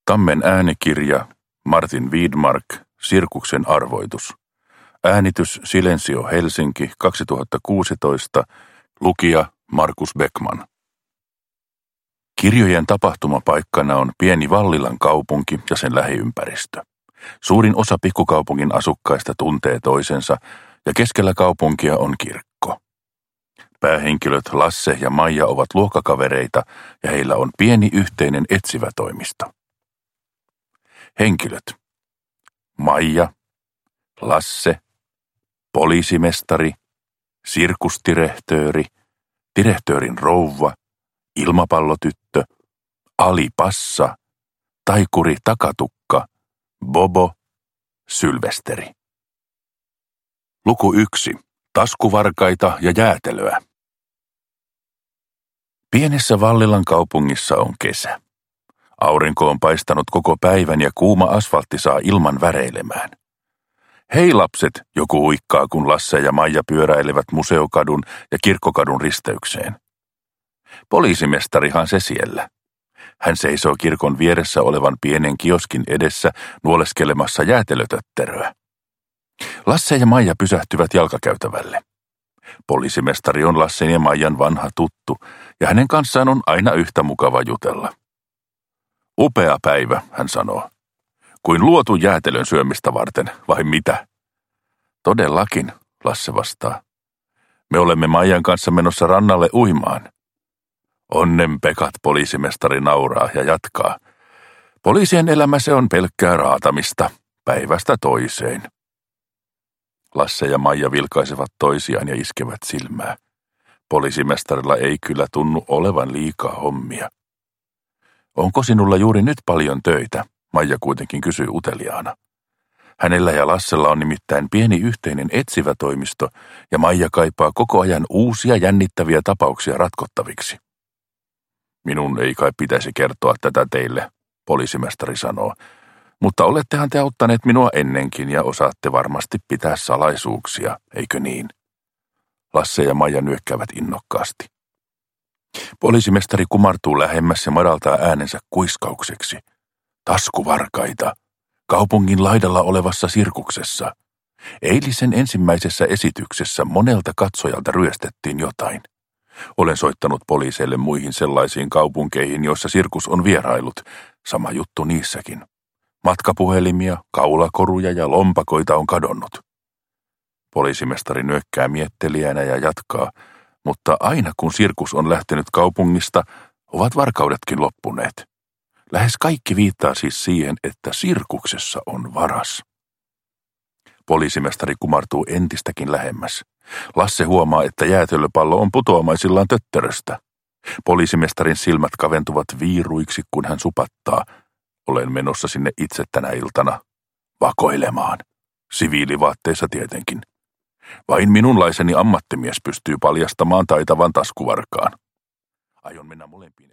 Tammen äänikirja, Martin Widmark, Sirkuksen arvoitus. Äänitys Silensio Helsinki 2016, lukija Markus Beckman. Kirjojen tapahtumapaikkana on pieni Vallilan kaupunki ja sen lähiympäristö. Suurin osa pikkukaupungin asukkaista tuntee toisensa ja keskellä kaupunkia on kirkko. Päähenkilöt Lasse ja Maija ovat luokkakavereita ja heillä on pieni yhteinen etsivä toimisto. Henkilöt: Maija, Lasse, poliisimestari, sirkusdirehtööri, direhtöörin rouva, ilmapallotyttö, Ali Passa, taikuri Takatukka, Bobo, Sylvesteri. Luku 1. Taskuvarkaita ja jäätelöä. Pienessä Vallilan kaupungissa on kesä. Aurinko on paistanut koko päivän ja kuuma asfaltti saa ilman väreilemään. Hei lapset, joku huikkaa, kun Lasse ja Maija pyöräilevät Museokadun ja Kirkkokadun risteykseen. Poliisimestarihan se siellä. Hän seisoo kirkon vieressä olevan pienen kioskin edessä nuoleskelemassa jäätelötötteröä. Lasse ja Maija pysähtyvät jalkakäytävälle. Poliisimestari on Lassen ja Maijan vanha tuttu, ja hänen kanssaan on aina yhtä mukava jutella. Upea päivä, hän sanoo. Kuin luotu jäätelön syömistä varten, vai mitä? Todellakin, Lasse vastaa. Me olemme Maijan kanssa menossa rannalle uimaan. Onnenpekat, poliisimestari nauraa ja jatkaa. Poliisien elämä se on pelkkää raatamista, päivästä toiseen. Lasse ja Maija vilkaisevat toisiaan ja iskevät silmää. Poliisimestarilla ei kyllä tunnu olevan liikaa hommia. Onko sinulla juuri nyt paljon töitä? Maija kuitenkin kysyy uteliaana. Hänellä ja Lassella on nimittäin pieni yhteinen etsivä toimisto, ja Maija kaipaa koko ajan uusia jännittäviä tapauksia ratkottaviksi. Minun ei kai pitäisi kertoa tätä teille, poliisimestari sanoo, mutta olettehan te auttaneet minua ennenkin ja osaatte varmasti pitää salaisuuksia, eikö niin? Lasse ja Maija nyökkäävät innokkaasti. Poliisimestari kumartuu lähemmäs ja madaltaa äänensä kuiskaukseksi. Taskuvarkaita. Kaupungin laidalla olevassa sirkuksessa. Eilisen ensimmäisessä esityksessä monelta katsojalta ryöstettiin jotain. Olen soittanut poliiseille muihin sellaisiin kaupunkeihin, joissa sirkus on vierailut. Sama juttu niissäkin. Matkapuhelimia, kaulakoruja ja lompakoita on kadonnut. Poliisimestari nyökkää miettelijänä ja jatkaa, mutta aina kun sirkus on lähtenyt kaupungista, ovat varkaudetkin loppuneet. Lähes kaikki viittaa siis siihen, että sirkuksessa on varas. Poliisimestari kumartuu entistäkin lähemmäs. Lasse huomaa, että jäätelöpallo on putoamaisillaan töttöröstä. Poliisimestarin silmät kaventuvat viiruiksi, kun hän supattaa. Olen menossa sinne itse tänä iltana. Vakoilemaan. Siviilivaatteissa tietenkin. Vain minunlaiseni ammattimies pystyy paljastamaan taitavan taskuvarkaan. Aion mennä molempiin.